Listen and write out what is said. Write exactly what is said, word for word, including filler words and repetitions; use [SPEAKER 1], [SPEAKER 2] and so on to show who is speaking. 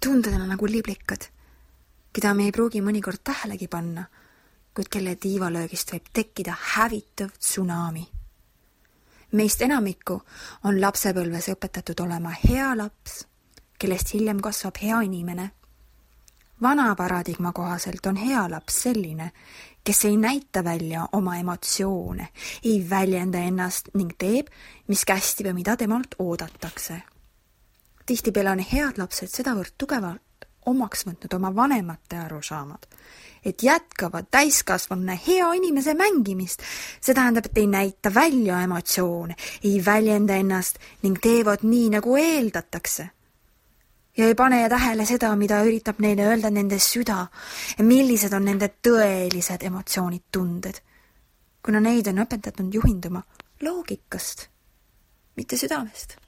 [SPEAKER 1] tunded on nagu liblikad, keda me ei pruugi mõnikord tähelegi panna, kuid kelle tiivalöögist võib tekkida hävitav tsunami. Meist enamikku on lapsepõlves õpetatud olema hea laps, kellest hiljem kasvab hea inimene. Vana paradigma kohaselt on hea laps selline, kes ei näita välja oma emotsioone, ei väljenda ennast ning teeb, mis kästib ja mida temalt oodatakse. Tihtipeale on head lapsed sedavõrd tugevalt omaks võtnud oma vanemate arusaamad, et jätkavad täiskasvanuna hea inimese mängimist. See tähendab, et ei näita välja emotsioone, ei väljenda ennast ning teevad nii, nagu eeldatakse. Ja ei pane tähele seda, mida üritab neile öelda nende süda ja millised on nende tõelised emotsioonid, tunded, kuna neid on õpetatud juhinduma loogikast, mitte südamest.